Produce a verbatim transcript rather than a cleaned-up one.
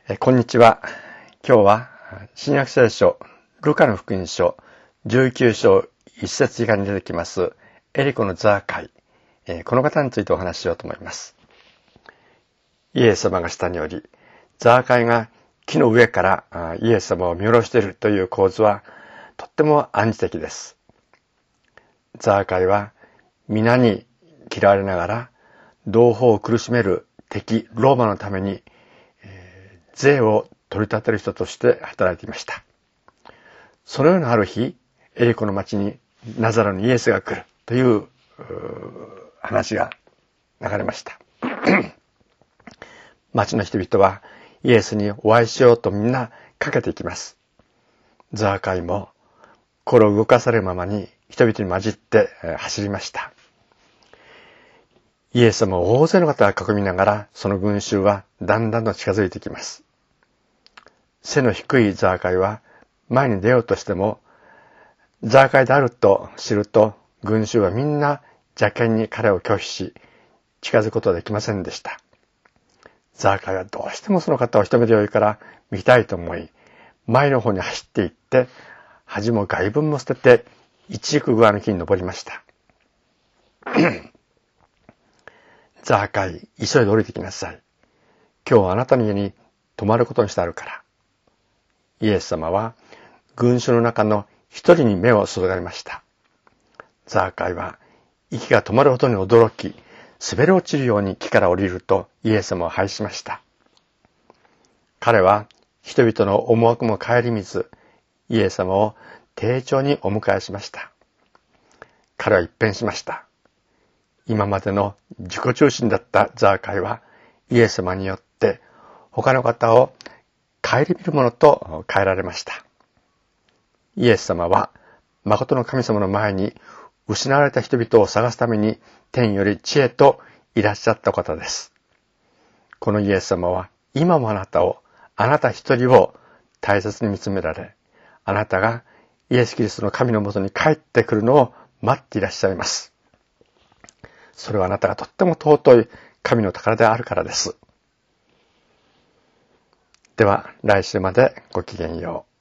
えこんにちは。今日は新約聖書ルカの福音書じゅうきゅう章いち節以下に出てきますエリコのザーカイ、えこの方についてお話ししようと思います。イエス様が下におり、ザーカイが木の上からイエス様を見下ろしているという構図はとっても暗示的です。ザーカイは皆に嫌われながら同胞を苦しめる敵ローマのために税を取り立てる人として働いていました。そのようなある日、エリコの町にナザレのイエスが来るという話が流れました。町の人々はイエスにお会いしようとみんなかけていきます。ザーカイも心を動かされるままに人々に混じって走りました。イエス様を大勢の方が囲みながら、その群衆はだんだんと近づいてきます。背の低いザーカイは前に出ようとしても、ザーカイであると知ると群衆はみんな邪険に彼を拒否し、近づくことはできませんでした。ザーカイはどうしてもその方を一目でよいから見たいと思い、前の方に走っていって、恥も外聞も捨てて、一陸側の木に登りました。ザーカイ、急いで降りてきなさい。今日はあなたの家に泊まることにしてあるから。イエス様は群衆の中の一人に目を注がれました。ザーカイは息が止まるほどに驚き、滑り落ちるように木から降りるとイエス様を拝しました。彼は人々の思惑も顧みず、イエス様を丁重にお迎えしました。彼は一変しました。今までの自己中心だったザーカイはイエス様によって他の方を顧みるものと変えられました。イエス様は誠の神様の前に失われた人々を探すために天より地へといらっしゃった方です。このイエス様は今もあなたを、あなた一人を大切に見つめられ、あなたがイエス・キリストの神のもとに帰ってくるのを待っていらっしゃいます。それはあなたがとっても尊い神の宝であるからです。では来週までごきげんよう。